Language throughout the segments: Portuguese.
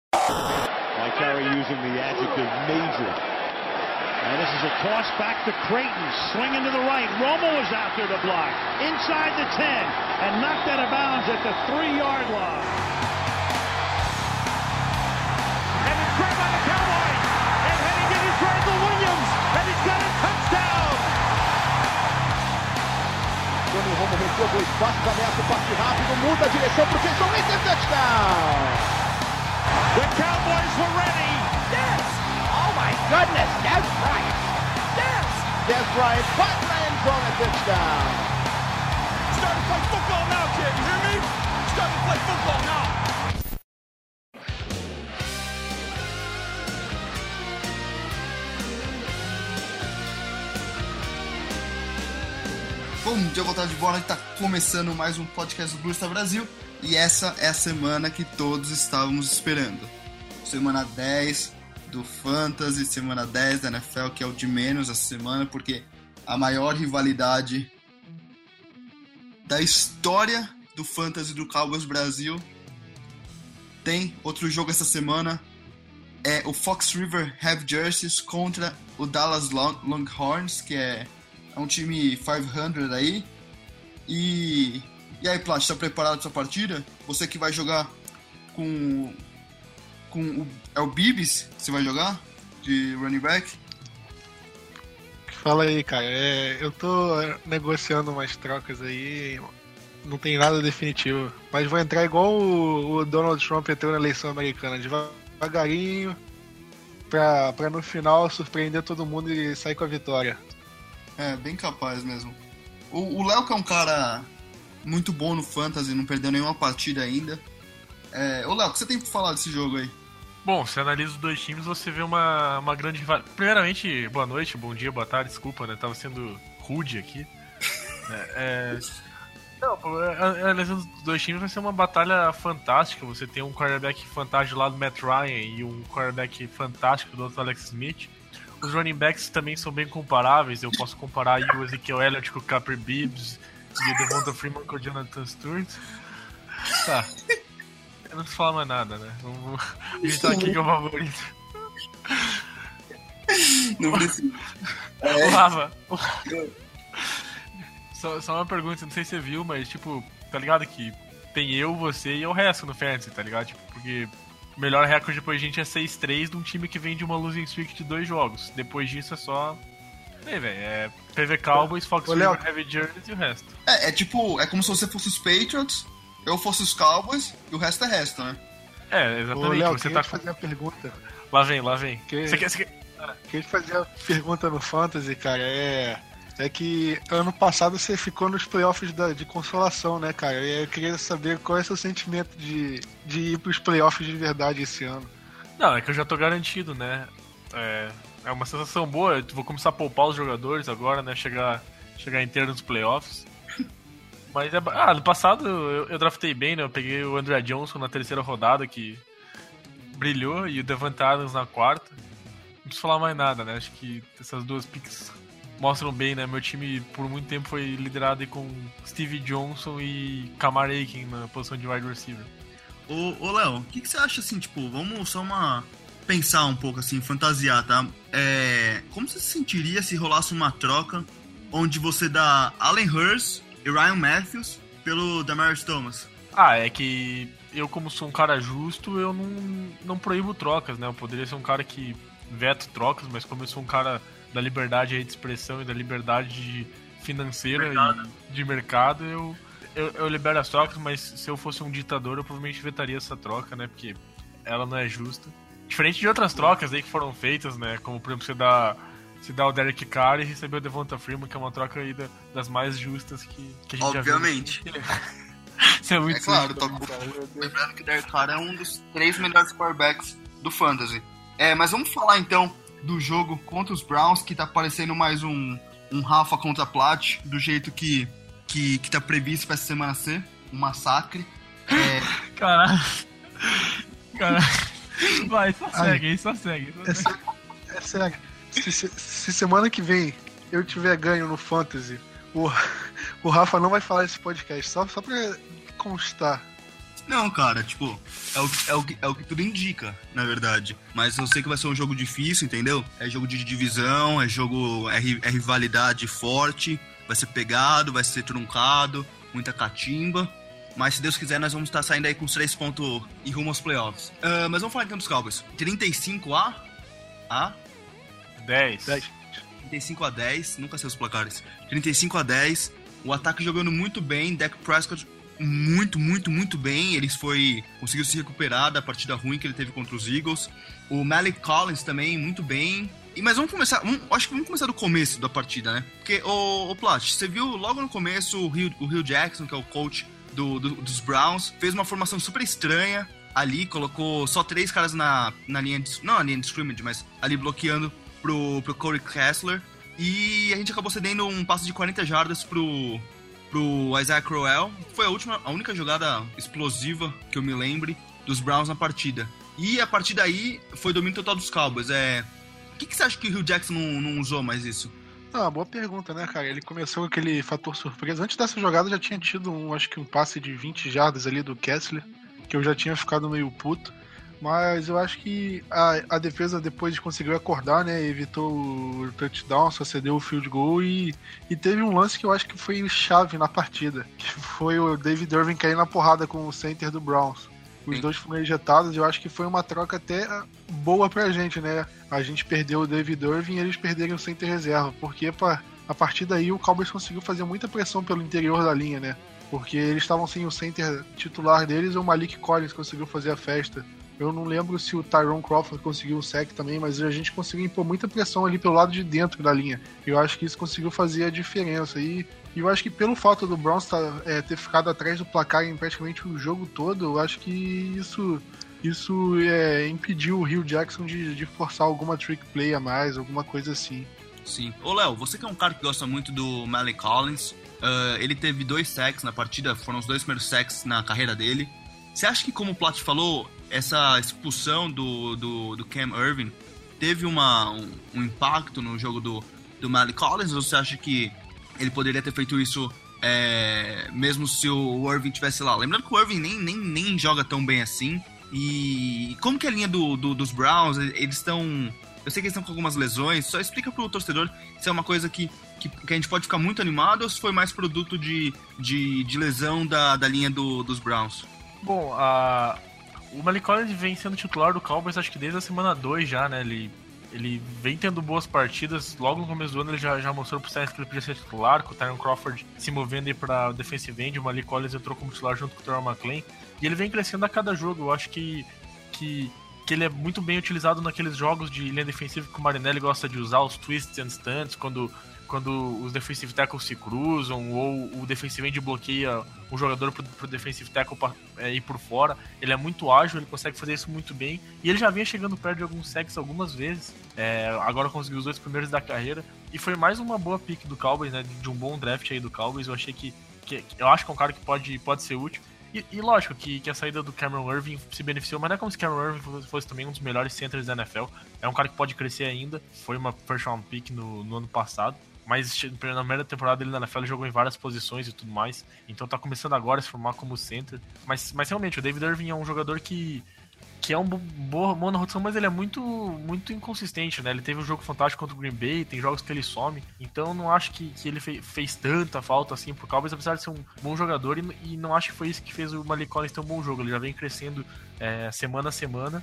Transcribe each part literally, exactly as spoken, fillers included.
Mike Carey using the adjective major. And this is a toss back to Creighton, swinging to the right. Romo was out there to block, inside the ten, and knocked out of bounds at the three-yard line. And it's grabbed by the Cowboys, and heading in is Randall Williams, and he's got a touchdown. Quando o Romo recuou dois passos, ameaça o passe rápido, muda a direção para o Jason Witten, touchdown. The Cowboys were ready. Yes! Oh my goodness, Dez Bryant. Yes! Dez Bryant, caught and thrown a touchdown. Starting to play football now, kid. You hear me? Starting to play football now. Bom dia, boa tarde, boa noite. Tá começando mais um podcast do Blues Brasil. E essa é a semana que todos estávamos esperando. Semana dez do Fantasy, semana dez da N F L, que é o de menos essa semana, porque a maior rivalidade da história do Fantasy do Cowboys Brasil tem outro jogo essa semana. É o Fox River Have Jerseys contra o Dallas Long- Longhorns, que é, é um time quinhentos aí. E... E aí, Plat, tá preparado pra essa partida? Você que vai jogar com... com o... É o Bibis que você vai jogar? De running back? Fala aí, cara. É, eu tô negociando umas trocas aí. Não tem nada definitivo. Mas vou entrar igual o, o Donald Trump entrou na eleição americana. Devagarinho. Pra, pra no final surpreender todo mundo e sair com a vitória. É, bem capaz mesmo. O Léo, que é um cara... muito bom no Fantasy, não perdeu nenhuma partida ainda. É... Ô, Léo, o que você tem pra falar desse jogo aí? Bom, você analisa os dois times, você vê uma, uma grande rivalidade. Primeiramente, boa noite, bom dia, boa tarde, desculpa, né? Tava sendo rude aqui. é, é... Não, analisando os dois times, vai ser uma batalha fantástica. Você tem um quarterback fantástico lá do Matt Ryan e um quarterback fantástico do outro Alex Smith. Os running backs também são bem comparáveis. Eu posso comparar aí o Ezekiel Elliott com o Capri Bibbs e o Devonta Freeman com o Jonathan Stewart. Tá. Eu não preciso falar mais nada, né? Vamos... A gente tá aqui que é o favorito. Não precisa. É. Lava. Só, só uma pergunta, não sei se você viu, mas tipo, tá ligado que tem eu, você e o resto no Fantasy, tá ligado? Tipo, porque o melhor recorde depois de gente é seis três de um time que vem de uma losing streak de dois jogos. Depois disso é só... Aí, velho, é P V Cowboys, Fox River, Heavy Jerseys e o resto. É, é tipo, é como se você fosse os Patriots, eu fosse os Cowboys e o resto é resto, né? É, exatamente. Ô, Léo, você queria tá te fazer uma pergunta. Lá vem, lá vem. Que... Você quer, você quer... Queria te fazer uma pergunta no Fantasy, cara. É... é que ano passado você ficou nos playoffs da, de consolação, né, cara? E eu queria saber qual é o seu sentimento de, de ir pros playoffs de verdade esse ano. Não, é que eu já tô garantido, né? É... É uma sensação boa, eu vou começar a poupar os jogadores agora, né? Chegar, chegar inteiro nos playoffs. Mas é. Ah, no passado eu, eu draftei bem, né? Eu peguei o André Johnson na terceira rodada, que brilhou, e o Devante Adams na quarta. Não preciso falar mais nada, né? Acho que essas duas picks mostram bem, né? Meu time por muito tempo foi liderado aí com Steve Johnson e Kamar Aiken na posição de wide receiver. Ô, ô Léo, o que, que você acha assim, tipo, vamos só uma. Pensar um pouco assim, fantasiar, tá? É, como você se sentiria se rolasse uma troca onde você dá Allen Hurst e Ryan Matthews pelo Demaryius Thomas? Ah, é que eu, como sou um cara justo, eu não, não proíbo trocas, né? Eu poderia ser um cara que veto trocas, mas como eu sou um cara da liberdade aí de expressão e da liberdade financeira mercado. e de mercado, eu, eu, eu libero as trocas, mas se eu fosse um ditador, eu provavelmente vetaria essa troca, né? Porque ela não é justa. Diferente de outras trocas aí que foram feitas, né? Como, por exemplo, você dá, você dá o Derek Carr e receber o Devonta Freeman, que é uma troca aí da, das mais justas que, que a gente Obviamente. já viu. Isso é muito é claro, justo, tô... cara. lembrando que o Derek Carr é um dos três melhores quarterbacks do Fantasy. É, mas vamos falar então do jogo contra os Browns, que tá parecendo mais um, um Rafa contra Plat, do jeito que, que, que tá previsto pra essa semana ser, um massacre. É... Caralho. Caralho. Vai, só segue aí, só segue. Só segue. É, é sério. Se, se, se semana que vem eu tiver ganho no Fantasy, o, o Rafa não vai falar desse podcast, só, só pra constar. Não, cara, tipo, é o, é, o, é o que tudo indica, na verdade. Mas eu sei que vai ser um jogo difícil, entendeu? É jogo de divisão, é jogo, é, é rivalidade forte, vai ser pegado, vai ser truncado, muita catimba. Mas se Deus quiser, nós vamos estar saindo aí com os três pontos e rumo aos playoffs. Uh, mas vamos falar então dos Cowboys. trinta e cinco a... a... dez. dez. trinta e cinco a dez, nunca sei os placares. trinta e cinco a dez, o ataque jogando muito bem, Dak Prescott muito, muito, muito bem. Ele foi, conseguiu se recuperar da partida ruim que ele teve contra os Eagles. O Malik Collins também, muito bem. E, mas vamos começar, vamos, acho que vamos começar do começo da partida, né? Porque, ô, ô Plat, você viu logo no começo o Hugh, o Hugh Jackson, que é o coach do, do, dos Browns, fez uma formação super estranha ali, colocou só três caras na, na linha de, não na linha de scrimmage, mas ali bloqueando pro, pro Corey Kessler. E a gente acabou cedendo um passe de quarenta jardas pro... pro Isaiah Crowell. Foi a última, a única jogada explosiva que eu me lembre dos Browns na partida. E a partir daí foi domínio total dos Cowboys. É... O que, que você acha que o Hugh Jackson não, não usou mais isso? Ah, boa pergunta, né, cara? Ele começou com aquele fator surpresa. Antes dessa jogada já tinha tido um, acho que um passe de vinte jardas ali do Kessler, que eu já tinha ficado meio puto. Mas eu acho que a, a defesa depois conseguiu acordar, né? Evitou o touchdown, só cedeu o field goal e, e teve um lance que eu acho que foi chave na partida, que foi o David Irving cair na porrada com o center do Browns. Os Sim. dois foram ejetados e eu acho que foi uma troca até boa pra gente, né? A gente perdeu o David Irving e eles perderam o center reserva, porque pra, a partir daí o Cowboys conseguiu fazer muita pressão pelo interior da linha, né? Porque eles estavam sem o center titular deles e o Malik Collins conseguiu fazer a festa. Eu não lembro se o Tyrone Crawford conseguiu o sack também, mas a gente conseguiu impor muita pressão ali pelo lado de dentro da linha. Eu acho que isso conseguiu fazer a diferença. E eu acho que pelo fato do Browns tá, é, ter ficado atrás do placar em praticamente o jogo todo, eu acho que isso, isso é, impediu o Hugh Jackson de, de forçar alguma trick play a mais, alguma coisa assim. Sim. Ô, Léo, você que é um cara que gosta muito do Malik Collins, uh, ele teve dois sacks na partida, foram os dois primeiros sacks na carreira dele. Você acha que, como o Plat falou, essa expulsão do, do, do Cam Irving teve uma, um, um impacto no jogo do, do Malik Collins? Ou você acha que ele poderia ter feito isso é, mesmo se o Irving tivesse lá? Lembrando que o Irving nem, nem, nem joga tão bem assim. E como que é a linha do, do, dos Browns? Eles estão... Eu sei que eles estão com algumas lesões. Só explica pro torcedor se é uma coisa que, que, que a gente pode ficar muito animado ou se foi mais produto de, de, de lesão da, da linha do, dos Browns. Bom, a... o Malik Collins vem sendo titular do Cowboys acho que desde a semana dois já, né? Ele, ele vem tendo boas partidas. Logo no começo do ano ele já, já mostrou pro Saints que ele podia ser titular, com o Tyron Crawford se movendo aí pra defensive end. O Malik Collins entrou como titular junto com o Terrell McClain. E ele vem crescendo a cada jogo. Eu acho que, que, que ele é muito bem utilizado naqueles jogos de linha defensiva que o Marinelli gosta de usar, os twists and stunts, quando... quando os defensive tackles se cruzam ou o defensive end bloqueia um jogador pro, pro defensive tackle pra, é, ir por fora. Ele é muito ágil, ele consegue fazer isso muito bem e ele já vinha chegando perto de alguns sacks algumas vezes, é, agora conseguiu os dois primeiros da carreira e foi mais uma boa pick do Cowboys, né, de um bom draft aí do Cowboys. Eu achei que, que eu acho que é um cara que pode, pode ser útil. E, e lógico que, que a saída do Cameron Irving se beneficiou, mas não é como se Cameron Irving fosse, fosse também um dos melhores centers da N F L. É um cara que pode crescer ainda, foi uma first round pick no, no ano passado. Mas na primeira temporada ele na N F L jogou em várias posições e tudo mais. Então tá começando agora a se formar como center. Mas, mas realmente, o David Irving é um jogador que, que é um boa, boa na rotação, mas ele é muito, muito inconsistente, né? Ele teve um jogo fantástico contra o Green Bay, tem jogos que ele some. Então não acho que, que ele fez, fez tanta falta assim pro Cowboys, apesar de ser um bom jogador. E, e não acho que foi isso que fez o Malik Collins ter um bom jogo. Ele já vem crescendo é, semana a semana.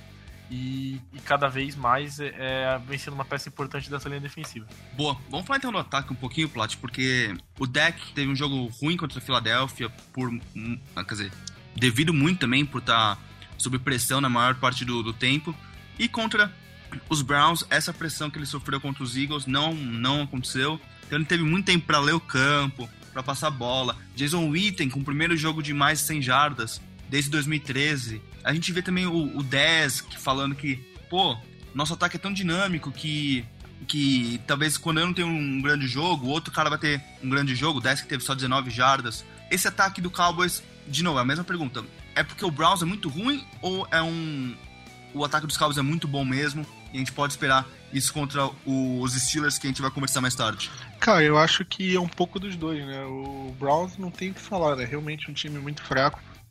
E, e cada vez mais é, vem sendo uma peça importante dessa linha defensiva. Boa, vamos falar então do ataque um pouquinho, Plat, porque o Dak teve um jogo ruim contra a Filadélfia, por, quer dizer, devido muito também por estar sob pressão na maior parte do, do tempo, e contra os Browns, essa pressão que ele sofreu contra os Eagles não, não aconteceu, então ele teve muito tempo para ler o campo, para passar a bola. Jason Witten com o primeiro jogo de mais de cem jardas desde dois mil e treze. A gente vê também o, o Dez falando que, pô, nosso ataque é tão dinâmico que, que talvez quando eu não tenho um grande jogo, o outro cara vai ter um grande jogo. O Dez que teve só dezenove jardas. Esse ataque do Cowboys, de novo, é a mesma pergunta. É porque o Browns é muito ruim ou é um... o ataque dos Cowboys é muito bom mesmo e a gente pode esperar isso contra os Steelers, que a gente vai conversar mais tarde? Cara, eu acho que é um pouco dos dois, né? O Browns não tem o que falar, é realmente um time muito fraco.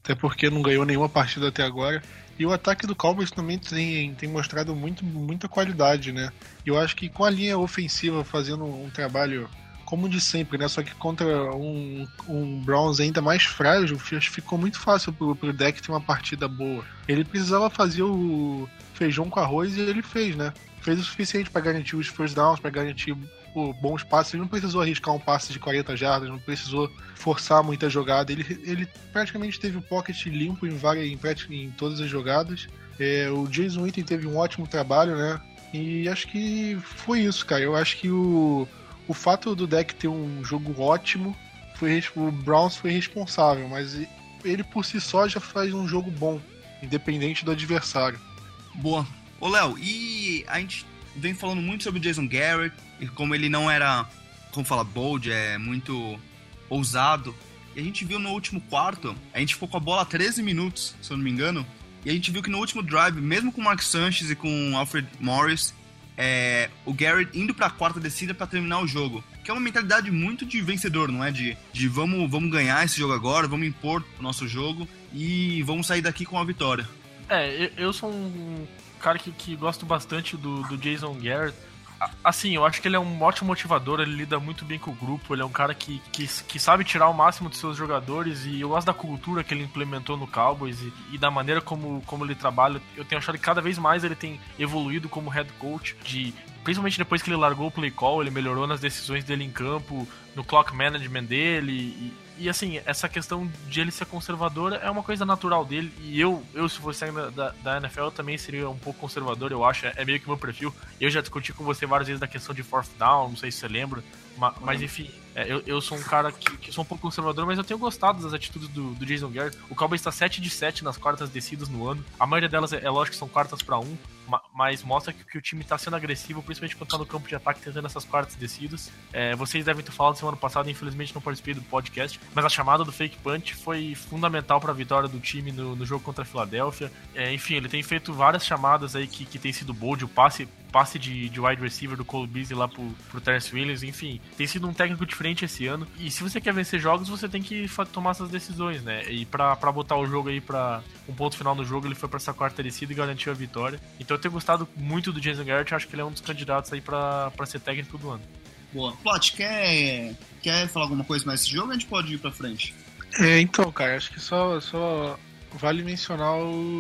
até porque não ganhou nenhuma partida até agora. E o ataque do Cowboys também tem, tem mostrado muito, muita qualidade, né? E eu acho que com a linha ofensiva fazendo um trabalho como de sempre, né? Só que contra um, um Browns ainda mais frágil, ficou muito fácil pro, pro deck ter uma partida boa. Ele precisava fazer o feijão com arroz e ele fez, né? Fez o suficiente para garantir os first downs, para garantir pô, bons passes. Ele não precisou arriscar um passe de quarenta jardas, não precisou forçar muita jogada. Ele, ele praticamente teve o pocket limpo em, várias, em, em todas as jogadas. É, o Jason Witten teve um ótimo trabalho, né? E acho que foi isso, cara. Eu acho que o, o fato do deck ter um jogo ótimo, foi, o Browns foi responsável, mas ele por si só já faz um jogo bom, independente do adversário. Boa. Ô, Léo, e a gente vem falando muito sobre o Jason Garrett, e como ele não era, como fala, bold, é muito ousado. E a gente viu no último quarto, a gente ficou com a bola há treze minutos, se eu não me engano, e a gente viu que no último drive, mesmo com o Mark Sanchez e com o Alfred Morris, é, o Garrett indo pra quarta descida pra terminar o jogo. Que é uma mentalidade muito de vencedor, não é? De, de vamos, vamos ganhar esse jogo agora, vamos impor o nosso jogo e vamos sair daqui com a vitória. É, eu sou um cara que, que gosto bastante do, do Jason Garrett. Assim, eu acho que ele é um ótimo motivador, ele lida muito bem com o grupo, ele é um cara que, que, que sabe tirar o máximo dos seus jogadores, e eu gosto da cultura que ele implementou no Cowboys e, e da maneira como, como ele trabalha. Eu tenho achado que cada vez mais ele tem evoluído como head coach, de, principalmente depois que ele largou o play call, ele melhorou nas decisões dele em campo, no clock management dele, e, e assim, essa questão de ele ser conservador é uma coisa natural dele, e eu, eu se fosse ainda da, da N F L, eu também seria um pouco conservador, eu acho, é meio que meu perfil. Eu já discuti com você várias vezes da questão de fourth down, não sei se você lembra, mas, mas enfim, é, eu, eu sou um cara que, que sou um pouco conservador, mas eu tenho gostado das atitudes do, do Jason Garrett. O Cowboys está sete de sete nas quartas descidas no ano, a maioria delas é, é lógico que são quartas para um, mas mostra que, que o time está sendo agressivo, principalmente quando está no campo de ataque tentando essas quartas descidas. É, vocês devem ter falado semana passada, infelizmente não participei do podcast, mas a chamada do fake punch foi fundamental para a vitória do time no, no jogo contra a Filadélfia. É, enfim, ele tem feito várias chamadas aí que, que tem sido bold, o passe, passe de, de wide receiver do Cole Beasley lá pro, pro Terrence Williams, enfim, tem sido um técnico diferente esse ano, e se você quer vencer jogos, você tem que tomar essas decisões, né, e pra, pra botar o jogo aí pra um ponto final no jogo, ele foi pra essa quarta descida e garantiu a vitória. Então eu tenho gostado muito do Jason Garrett, acho que ele é um dos candidatos aí pra, pra ser técnico do ano. Boa. Plot, quer, quer falar alguma coisa mais desse jogo ou a gente pode ir pra frente? É, então, cara, acho que só, só vale mencionar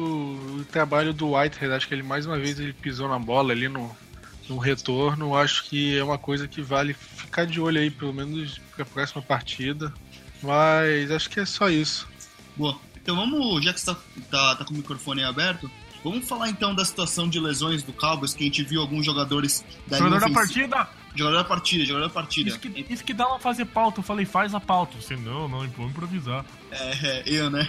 o, o trabalho do Whitehead. Acho que ele, mais uma vez, ele pisou na bola ali no, no retorno. Acho que é uma coisa que vale ficar de olho aí, pelo menos pra próxima partida. Mas acho que é só isso. Boa. Então vamos, já que você tá, tá, tá com o microfone aberto, vamos falar então da situação de lesões do Cowboys, que a gente viu alguns jogadores da Jogador da partida! Jogador da partida, jogador da partida. Isso que, isso que dá uma fazer pauta, eu falei, faz a pauta. Você, não, não, vamos improvisar. É, é eu, né?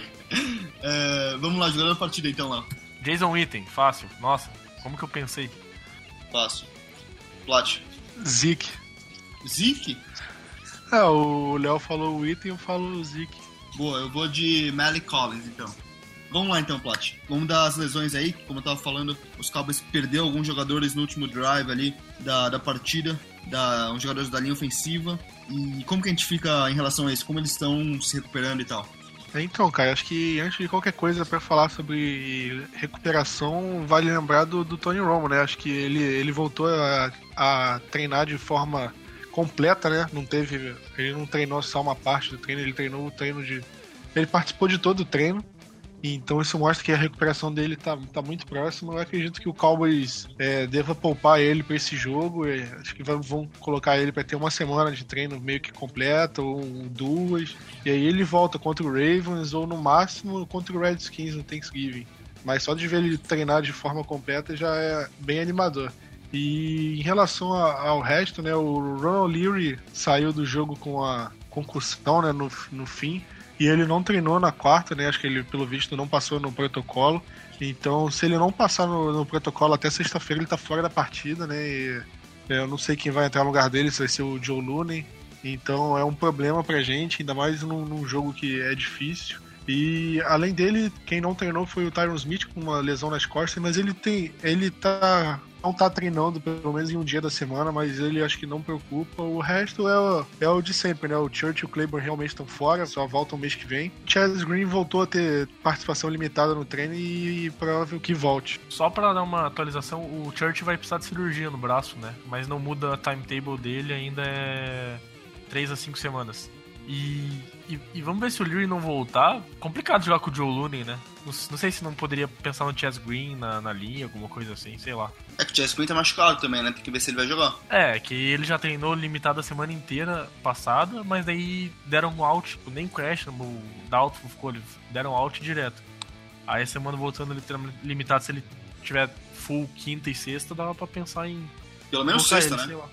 É, vamos lá, jogador da partida então lá. Jason Witten, fácil. Nossa, como que eu pensei? Fácil. Plat. Zeke. Zeke? É, o Léo falou o Witten, eu falo o Zeke. Boa, eu vou de Malik Collins então. Vamos lá então, Plat. Vamos dar as lesões aí. Como eu tava falando, os Cowboys perdeu alguns jogadores no último drive ali da, da partida, da, uns jogadores da linha ofensiva. E como que a gente fica em relação a isso? Como eles estão se recuperando e tal? Então, cara, acho que antes de qualquer coisa para falar sobre recuperação, vale lembrar do, do Tony Romo, né? Acho que ele, ele voltou a, a treinar de forma completa, né? Não teve, ele não treinou só uma parte do treino, ele treinou o treino de... Ele participou de todo o treino. Então isso mostra que a recuperação dele tá, tá muito próxima. Eu acredito que o Cowboys é, deva poupar ele para esse jogo. É, acho que vão, vão colocar ele para ter uma semana de treino meio que completa, ou duas. E aí ele volta contra o Ravens, ou no máximo contra o Redskins no Thanksgiving. Mas só de ver ele treinar de forma completa já é bem animador. E em relação a, ao resto, né, o Ronald Leary saiu do jogo com a concussão, né, no, no fim. E ele não treinou na quarta, né? Acho que ele, pelo visto, não passou no protocolo. Então, se ele não passar no, no protocolo até sexta-feira, ele tá fora da partida, né? E eu não sei quem vai entrar no lugar dele, se vai ser o Joe Looney. Então, é um problema pra gente, ainda mais num, num jogo que é difícil. E, além dele, quem não treinou foi o Tyron Smith com uma lesão nas costas, mas ele tem, ele tá não tá treinando pelo menos em um dia da semana, mas ele acho que não preocupa. O resto é o, é o de sempre, né? O Church e o Claiborne realmente estão fora, só voltam mês que vem. O Chaz Green voltou a ter participação limitada no treino e, e provável que volte. Só pra dar uma atualização, o Church vai precisar de cirurgia no braço, né? Mas não muda a timetable dele, ainda é três a cinco semanas. E, e, e vamos ver se o Leary não voltar. Complicado jogar com o Joe Looney, né? Não, não sei se não poderia pensar no Chaz Green na, na linha, alguma coisa assim, sei lá. É que o Chaz Green tá machucado também, né? Tem que ver se ele vai jogar. É, que ele já treinou limitado a semana inteira passada, mas daí deram um out, tipo, nem crash, o Doubtful ficou, eles deram out direto. Aí a semana voltando ele limitado, se ele tiver full quinta e sexta, dava pra pensar em... Pelo menos sexta, ele, né?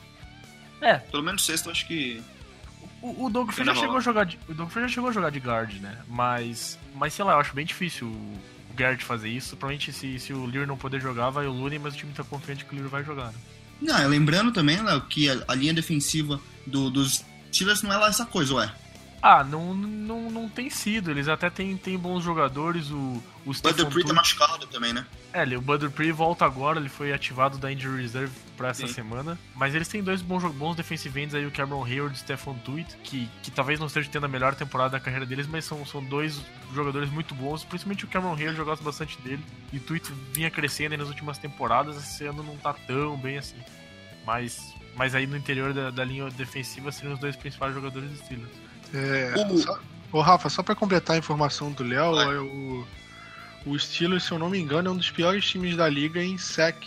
É. Pelo menos sexta, eu acho que... O, o Doug Free já chegou a jogar de, o Doug Free já chegou a jogar de guard, né? Mas, mas sei lá, eu acho bem difícil o, o Garrett fazer isso. Provavelmente se, se o Lear não poder jogar, vai o Looney, mas o time tá confiante que o Lear vai jogar, né? Não, lembrando também, Léo, que a, a linha defensiva do, dos Steelers não é lá essa coisa, ué. Ah, não, não, não tem sido. Eles até têm, têm bons jogadores. O, o Bud Dupree tá machucado também, né? É, o Bud Dupree volta agora. Ele foi ativado da Injury Reserve pra essa Sim. semana. Mas eles têm dois bons, bons defensive ends aí, o Cameron Hayward e o Stephon Tuitt, que, que talvez não estejam tendo a melhor temporada da carreira deles, mas são, são dois jogadores muito bons. Principalmente o Cameron Hayward, eu gosto bastante dele. E o Tuitt vinha crescendo nas últimas temporadas. Esse ano não tá tão bem assim. Mas, mas aí no interior da, da linha defensiva seriam os dois principais jogadores do Steelers. É, O- só, ô Rafa, só pra completar a informação do Léo, Vai. é o, o Steelers, se eu não me engano, é um dos piores times da liga em sack.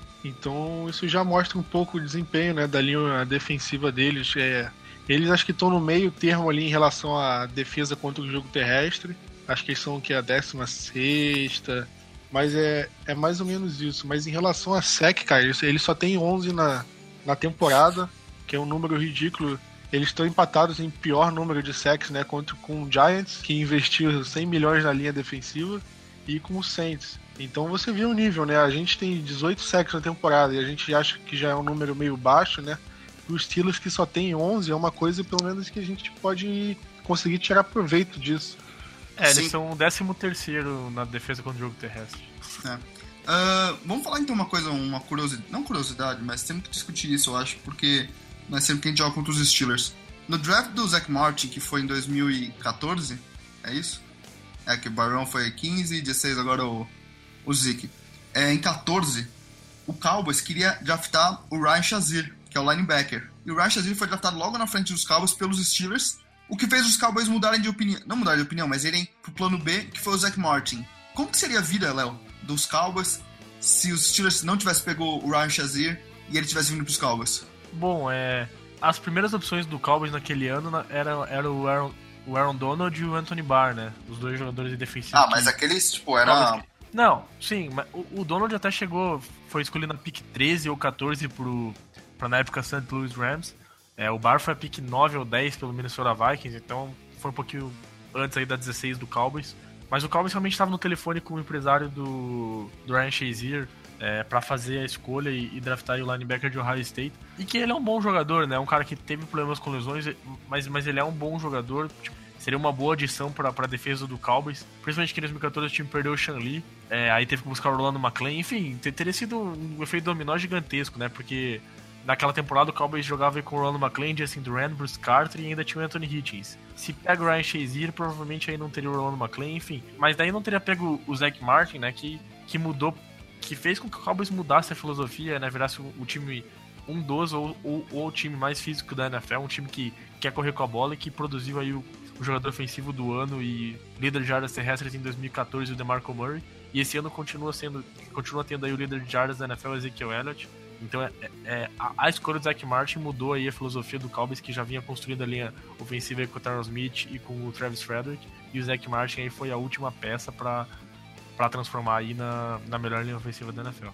Então isso já mostra um pouco o desempenho, né, da linha defensiva deles. É, eles acho que estão no meio termo ali em relação à defesa contra o jogo terrestre. Acho que eles são que a décima sexta, mas é, é mais ou menos isso. Mas em relação a sack, cara, eles, eles só tem onze na, na temporada, que é um número ridículo. Eles estão empatados em pior número de sacks, né, contra com o Giants, que investiu cem milhões na linha defensiva, e com o Saints. Então você vê o nível, né? A gente tem dezoito sacks na temporada e a gente acha que já é um número meio baixo, né? E os Steelers que só tem onze é uma coisa, pelo menos, que a gente pode conseguir tirar proveito disso. É, Sim. eles são o décimo terceiro na defesa contra o jogo terrestre. É. Ah, vamos falar então uma coisa, uma curiosidade, não curiosidade, mas temos que discutir isso, eu acho, porque não é sempre que a gente joga contra os Steelers. No draft do Zach Martin, que foi em dois mil e catorze, é isso? É que o Barão foi quinze, dezesseis agora o, o Zeke. É, em catorze, o Cowboys queria draftar o Ryan Shazier, que é o linebacker. E o Ryan Shazier foi draftado logo na frente dos Cowboys pelos Steelers, o que fez os Cowboys mudarem de opinião, não mudarem de opinião, mas irem pro plano B, que foi o Zach Martin. Como que seria a vida, Léo, dos Cowboys se os Steelers não tivessem pego o Ryan Shazier e ele tivesse vindo pros Cowboys? Bom, é, as primeiras opções do Cowboys naquele ano na- era, era o, Aaron, o Aaron Donald e o Anthony Barr, né? Os dois jogadores defensivos. Ah, que- mas aqueles, tipo, era... Não, sim, mas o, o Donald até chegou, foi escolhido na pick treze ou catorze pro, pra na época Saint Louis Rams. É, o Barr foi a pick nove ou dez pelo Minnesota Vikings, então foi um pouquinho antes aí da dezesseis do Cowboys. Mas o Cowboys realmente estava no telefone com o empresário do, do Ryan Shazier é, para fazer a escolha e, e draftar o linebacker de Ohio State. E que ele é um bom jogador, né? Um cara que teve problemas com lesões, mas, mas ele é um bom jogador. Tipo, seria uma boa adição para a defesa do Cowboys. Principalmente que em dois mil e catorze o time perdeu o Sean Lee. É, aí teve que buscar o Orlando McClain. Enfim, ter- teria sido um efeito dominó gigantesco, né? Porque naquela temporada o Cowboys jogava com o Orlando McClain, Justin Durant, Bruce Carter e ainda tinha o Anthony Hitchens. Se pega o Ryan Shazier, provavelmente aí não teria o Orlando McClain, enfim. Mas daí não teria pego o Zach Martin, né? Que, que mudou, que fez com que o Cowboys mudasse a filosofia, né? Virasse o, o time um dos ou, ou, ou o time mais físico da N F L, um time que quer correr com a bola e que produziu aí o, o jogador ofensivo do ano e líder de jardas terrestres em dois mil e catorze, o DeMarco Murray. E esse ano continua sendo, continua tendo aí o líder de jardas da N F L, Ezekiel Elliott. Então é, é, a, a escolha do Zach Martin mudou aí a filosofia do Cowboys, que já vinha construindo a linha ofensiva aí com o Tyron Smith e com o Travis Frederick. E o Zach Martin aí foi a última peça para para transformar aí na, na melhor linha ofensiva da N F L.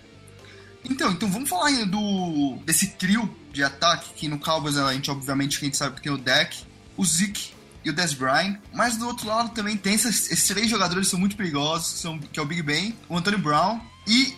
Então, então vamos falar ainda do, desse trio de ataque, que no Cowboys a gente, obviamente, a gente sabe que tem o Dak, o Zeke e o Dez Bryant, mas do outro lado também tem esses, esses três jogadores que são muito perigosos, que, são, que é o Big Ben, o Antonio Brown e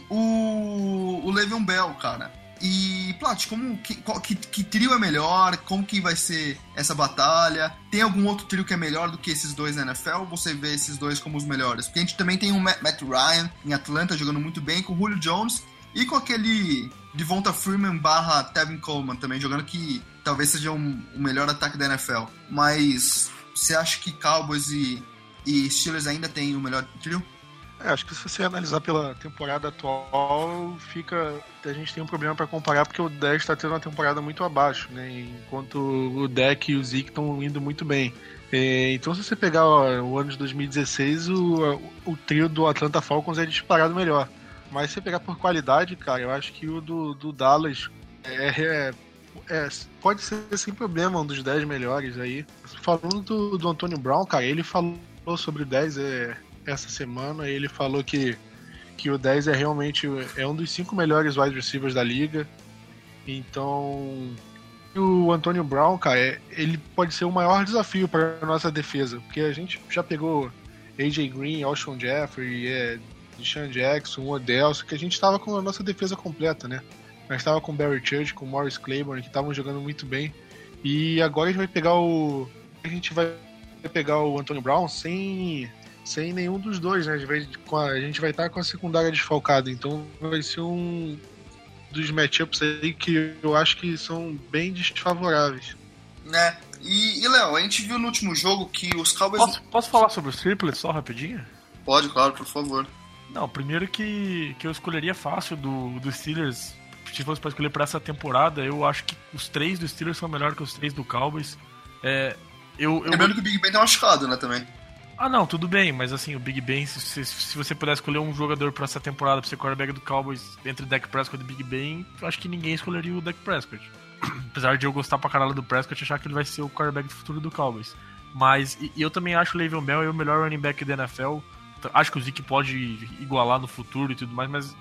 o, o Le'Veon Bell, cara. E, Plat, como, que, qual, que, que trio é melhor? Como que vai ser essa batalha? Tem algum outro trio que é melhor do que esses dois na N F L? Ou você vê esses dois como os melhores? Porque a gente também tem o Matt Ryan em Atlanta jogando muito bem, com o Julio Jones, E com aquele Devonta Freeman barra Tevin Coleman também, jogando que talvez seja um, o melhor ataque da N F L. Mas você acha que Cowboys e, e Steelers ainda tem o melhor trio? É, acho que se você analisar pela temporada atual, fica, a gente tem um problema para comparar, porque o dez está tendo uma temporada muito abaixo, né? Enquanto o Dak e o Zeke estão indo muito bem. É, então, se você pegar ó, o ano de dois mil e dezesseis, o, o trio do Atlanta Falcons é disparado melhor. Mas se você pegar por qualidade, cara, eu acho que o do, do Dallas é, é, é, pode ser sem problema um dos dez melhores aí. Falando do, do Antonio Brown, cara, ele falou sobre o dez é, essa semana, ele falou que, que o dez é realmente é um dos cinco melhores wide receivers da liga. Então, o Antonio Brown, cara, ele pode ser o maior desafio para a nossa defesa, porque a gente já pegou A J Green, Alshon Jeffrey, é, Deshaun Jackson, Odell, que a gente estava com a nossa defesa completa, né? Nós estava com Barry Church, com Morris Claiborne, que estavam jogando muito bem. E agora a gente vai pegar o a gente vai pegar o Antonio Brown sem sem nenhum dos dois, né? A gente vai, com a, a gente vai estar com a secundária desfalcada, então vai ser um dos matchups aí que eu acho que são bem desfavoráveis. Né? E, e Léo, a gente viu no último jogo que os Cowboys... Posso, posso falar sobre os triplets só rapidinho? Pode, claro, por favor. Não, primeiro que, que eu escolheria fácil do, do Steelers. Se fosse para escolher para essa temporada, eu acho que os três do Steelers são melhores que os três do Cowboys. É, eu, eu... Lembrando que o Big Ben tá machucado, né, também. Ah, não, tudo bem, mas assim, o Big Ben, se, se você puder escolher um jogador para essa temporada, para ser quarterback do Cowboys entre Dak Prescott e Big Ben, eu acho que ninguém escolheria o Dak Prescott. Apesar de eu gostar pra caralho do Prescott e achar que ele vai ser o quarterback do futuro do Cowboys. Mas, e, e eu também acho o Le'Veon Bell o melhor running back da N F L. Acho que o Zeke pode igualar no futuro e tudo mais, mas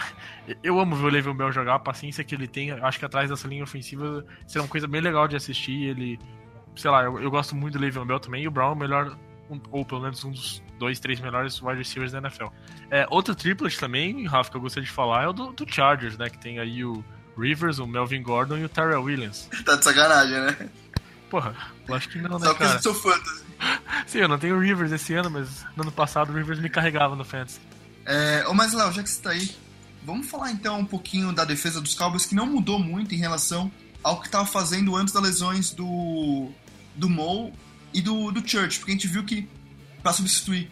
eu amo ver o Le'Veon Bell jogar, a paciência que ele tem. Acho que atrás dessa linha ofensiva será uma coisa bem legal de assistir. Ele, sei lá, eu, eu gosto muito do Le'Veon Bell também. E o Brown é o melhor, um, ou pelo menos um dos dois, três melhores wide receivers da N F L. É, outro triplet também, Rafa, que eu gostaria de falar é o do, do Chargers, né? Que tem aí o Rivers, o Melvin Gordon e o Tyrell Williams. Tá de sacanagem, né? Porra, eu acho que não, né, Só cara? que eu sou fantasy. Sim, eu não tenho o Rivers esse ano, mas no ano passado o Rivers me carregava no Fantasy. É, oh, mas, Léo, já que você tá aí, vamos falar então um pouquinho da defesa dos Cowboys, que não mudou muito em relação ao que tava fazendo antes das lesões do, do Moe e do, do Church, porque a gente viu que pra substituir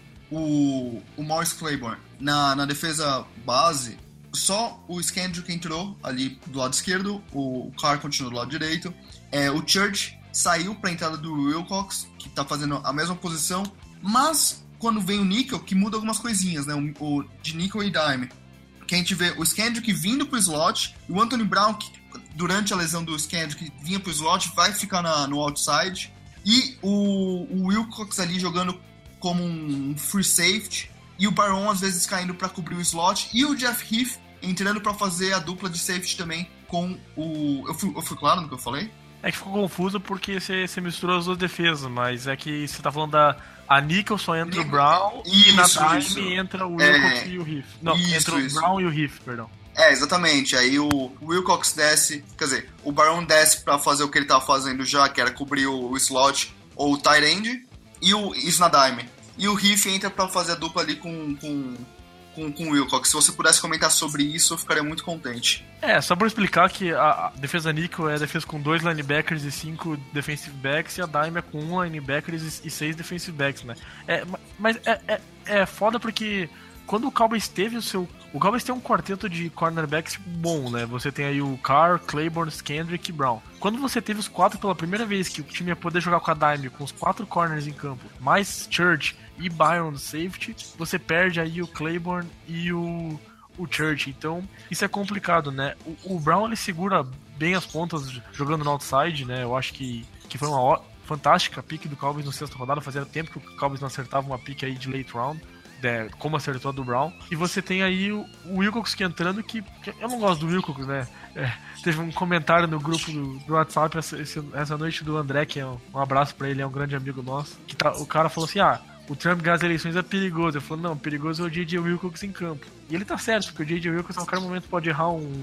o, o Morris Claiborne na, na defesa base, só o Skandrick entrou ali do lado esquerdo, o Carr continuou do lado direito, é, o Church saiu para a entrada do Wilcox, que tá fazendo a mesma posição, mas quando vem o Nickel, que muda algumas coisinhas, né? O, o de Nickel e Dime. Que a gente vê o Skandrick vindo pro slot, e o Anthony Brown, que durante a lesão do Skandrick vinha pro slot, vai ficar na, no outside, e o, o Wilcox ali jogando como um free safety, e o Barron às vezes caindo para cobrir o slot, e o Jeff Heath entrando para fazer a dupla de safety também com o... Eu fui, eu fui claro no que eu falei? É que ficou confuso porque você, você misturou as duas defesas, mas é que você tá falando da... A Nickel só entra o Brown isso, e na Dime isso. entra o Wilcox é, e o Heath. Não, isso, entra o isso. Brown e o Heath, perdão. É, exatamente. Aí o Wilcox desce, quer dizer, o Barron desce pra fazer o que ele tava fazendo já, que era cobrir o, o slot ou o tight end, e o, isso na Dime. E o Heath entra pra fazer a dupla ali com... com Com, com o Wilcox. Se você pudesse comentar sobre isso, eu ficaria muito contente. É, só pra explicar que a defesa Nickel é a defesa com dois linebackers e cinco defensive backs, e a Dime é com um linebacker e seis defensive backs, né? É, mas é, é, é foda porque quando o Cowboys teve o seu... O Cowboys tem um quarteto de cornerbacks bom, né? Você tem aí o Carr, Claiborne, Skandrick e Brown. Quando você teve os quatro pela primeira vez que o time ia poder jogar com a Dime, com os quatro corners em campo, mais Church e Byron safety, você perde aí o Claiborne e o, o Church. Então, isso é complicado, né? O, o Brown, ele segura bem as pontas jogando no outside, né? Eu acho que, que foi uma ó, fantástica pick do Cowboys no sexta rodada. Fazia tempo que o Cowboys não acertava uma pick aí de late round. É, como acertou a do Brown. E você tem aí o, o Wilcox que entrando, que, que eu não gosto do Wilcox, né? É, teve um comentário no grupo do, do WhatsApp essa, essa noite do André, que é um, um abraço pra ele, é um grande amigo nosso, que tá, o cara falou assim, ah, o Trump ganhar as eleições é perigoso. Eu falei, não, perigoso é o J J Wilcox em campo. E ele tá certo, porque o J J Wilcox a qualquer momento pode errar um,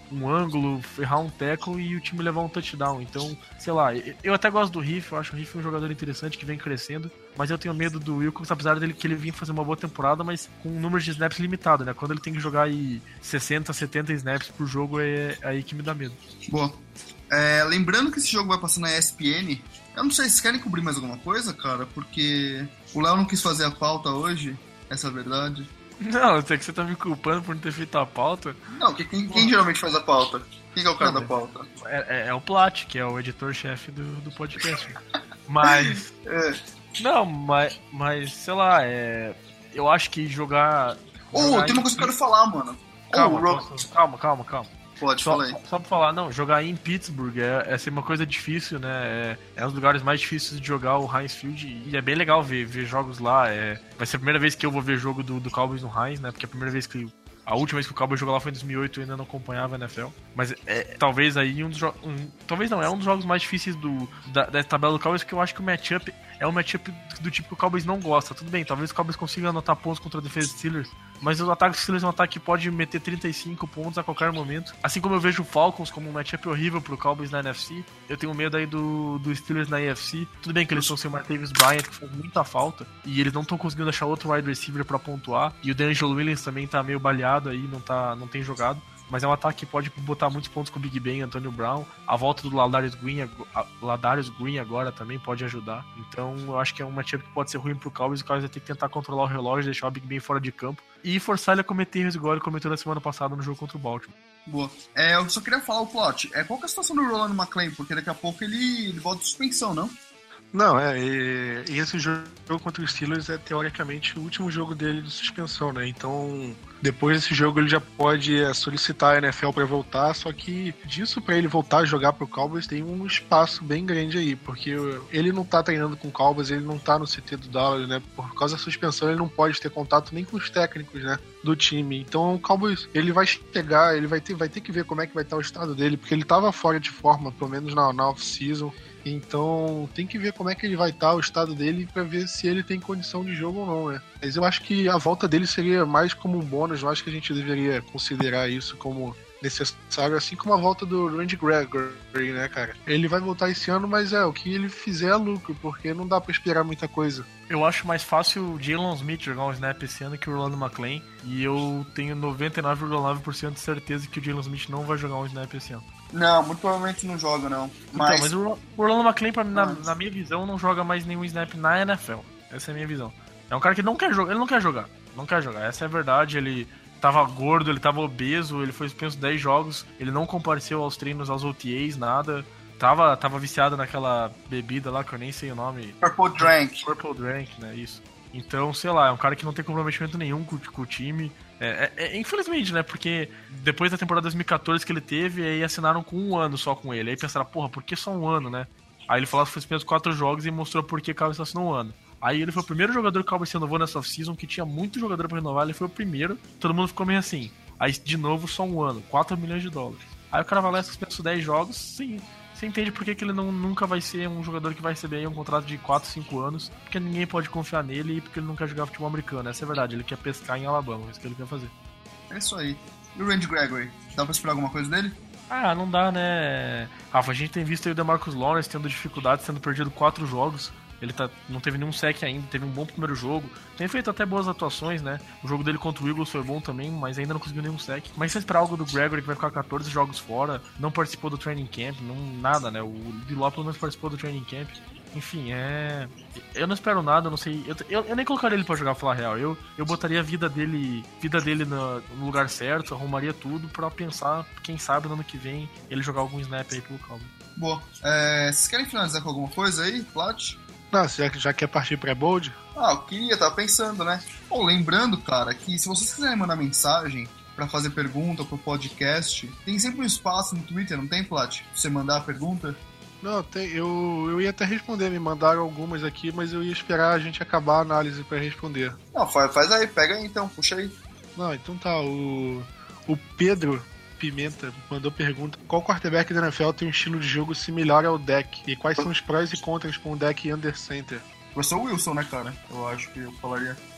um ângulo, errar um tackle e o time levar um touchdown. Então, sei lá, eu até gosto do Riff, eu acho o Riff um jogador interessante que vem crescendo, mas eu tenho medo do Wilcox, apesar dele que ele vinha fazer uma boa temporada, mas com um número de snaps limitado, né? Quando ele tem que jogar aí sessenta, setenta snaps por jogo, é aí que me dá medo. Boa. É, lembrando que esse jogo vai passar na E S P N, eu não sei se querem cobrir mais alguma coisa, cara, porque o Léo não quis fazer a pauta hoje, essa é a verdade. Não, até que você tá me culpando por não ter feito a pauta. Não, quem, quem geralmente faz a pauta? Quem é o cara não, da pauta? É, é, é o Plat, que é o editor-chefe do, do podcast. Mas... É. Não, mas, mas, sei lá, é, eu acho que jogar... Ô, oh, tem uma coisa que eu quero falar, mano. Calma, oh, posso... calma, calma, calma. Pode, só, fala aí. Só pra falar, não, jogar em Pittsburgh é, é ser uma coisa difícil, né? É, é um dos lugares mais difíceis de jogar o Heinz Field e é bem legal ver, ver jogos lá. É, vai ser a primeira vez que eu vou ver jogo do, do Cowboys no Heinz, né? Porque a primeira vez que... A última vez que o Cowboys jogou lá foi em dois mil e oito, eu ainda não acompanhava a N F L. Mas é, talvez aí um dos jogos... Um, talvez não, é um dos jogos mais difíceis do, da, da tabela do Cowboys, porque eu acho que o matchup é um matchup do tipo que o Cowboys não gosta. Tudo bem, talvez o Cowboys consiga anotar pontos contra a defesa dos Steelers, mas o ataque dos Steelers é um ataque que pode meter trinta e cinco pontos a qualquer momento. Assim como eu vejo o Falcons como um matchup horrível pro Cowboys na N F C, eu tenho medo aí do, do Steelers na A F C. Tudo bem que eles estão sem o Martavis Bryant, que faz muita falta, e eles não estão conseguindo achar outro wide receiver pra pontuar, e o DeAngelo Williams também tá meio baleado aí, não, tá, não tem jogado. Mas é um ataque que pode botar muitos pontos com o Big Ben e Antonio Brown. A volta do Ladarius Green, Ladarius Green agora também pode ajudar. Então eu acho que é um matchup que pode ser ruim pro Cowboys. O Cowboys vai ter que tentar controlar o relógio, deixar o Big Ben fora de campo e forçar ele a cometer erros igual ele cometeu na semana passada no jogo contra o Baltimore. Boa. É, eu só queria falar o plot. É, qual que é a situação do Roland McClain? Porque daqui a pouco ele, ele volta de suspensão, não? Não, é, e, e esse jogo contra os Steelers é teoricamente o último jogo dele de suspensão, né? Então, depois desse jogo ele já pode é, solicitar a N F L pra voltar, só que disso pra ele voltar a jogar pro Cowboys tem um espaço bem grande aí, porque ele não tá treinando com o Cowboys, ele não tá no C T do Dallas, né? Por causa da suspensão ele não pode ter contato nem com os técnicos, né? Do time. Então o Cowboys, ele vai chegar, ele vai ter, vai ter que ver como é que vai estar o estado dele, porque ele tava fora de forma, pelo menos na, na off-season. Então tem que ver como é que ele vai estar, o estado dele, pra ver se ele tem condição de jogo ou não, né? Mas eu acho que a volta dele seria mais como um bônus, eu acho que a gente deveria considerar isso como necessário, assim como a volta do Randy Gregory, né, cara? Ele vai voltar esse ano, mas é, o que ele fizer é lucro, porque não dá pra esperar muita coisa. Eu acho mais fácil o Jalen Smith jogar um snap esse ano que o Roland McClain, e eu tenho noventa e nove vírgula nove por cento de certeza que o Jalen Smith não vai jogar um snap esse ano. Não, muito provavelmente não joga, não. Mas, então, mas o Roland McClain, pra, na, na minha visão, não joga mais nenhum snap na N F L. Essa é a minha visão. É um cara que não quer jogar, ele não quer jogar. Não quer jogar, essa é a verdade. Ele tava gordo, ele tava obeso, ele foi suspenso dez jogos, ele não compareceu aos treinos, aos O T As, nada. Tava, tava viciado naquela bebida lá que eu nem sei o nome. Purple Drank. Purple Drank, né, isso. Então, sei lá, é um cara que não tem comprometimento nenhum com, com o time. É, é, é, infelizmente, né, porque depois da temporada dois mil e catorze que ele teve, aí assinaram com um ano só com ele. Aí pensaram, porra, por que só um ano, né? Aí ele falou que foi suspenso quatro jogos e mostrou por que o Cowboys assinou um ano. Aí ele foi o primeiro jogador que o Cowboys renovou nessa off-season, que tinha muito jogador pra renovar, ele foi o primeiro, todo mundo ficou meio assim. Aí, de novo, só um ano, quatro milhões de dólares. Aí o cara vai lá e suspenso dez jogos, sim. Você entende por que, que ele não, nunca vai ser um jogador que vai receber aí um contrato de quatro, cinco anos, porque ninguém pode confiar nele e porque ele não quer jogar futebol americano. Essa é a verdade, ele quer pescar em Alabama, é isso que ele quer fazer. É isso aí. E o Randy Gregory, dá pra esperar alguma coisa dele? Ah, não dá, né? Rafa, a gente tem visto aí o DeMarcus Lawrence tendo dificuldade, sendo perdido quatro jogos. Ele tá, não teve nenhum sec ainda, teve um bom primeiro jogo. Tem feito até boas atuações, né? O jogo dele contra o Eagles foi bom também, mas ainda não conseguiu nenhum sec. Mas se esperar algo do Gregory, que vai ficar quatorze jogos fora, não participou do training camp, não, nada, né? O D-Law pelo menos participou do training camp. Enfim, é... Eu não espero nada, eu não sei... Eu, eu, eu nem colocaria ele pra jogar, pra falar a real. Eu, eu botaria a vida dele, vida dele no, no lugar certo, arrumaria tudo pra pensar, quem sabe, no ano que vem, ele jogar algum snap aí pelo Cowboys. Boa. É, vocês querem finalizar com alguma coisa aí, Plat? Não, você já, já quer partir pra Bold? Ah, eu queria, tava pensando, né? Bom, lembrando, cara, que se vocês quiserem mandar mensagem pra fazer pergunta pro podcast, tem sempre um espaço no Twitter, não tem, Plat? Pra você mandar a pergunta? Não, tem, eu, eu ia até responder, me mandaram algumas aqui, mas eu ia esperar a gente acabar a análise pra responder. Não, faz, faz aí, pega aí então, puxa aí. Não, então tá, o, o Pedro Pimenta mandou pergunta: qual quarterback da N F L tem um estilo de jogo similar ao Dak? E quais são os prós e contras com o Dak e under center? Russell Wilson, né, cara? Eu acho que eu falaria.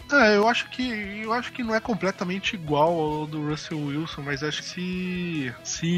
É, eu acho que eu acho que não é completamente igual ao do Russell Wilson, mas acho que se,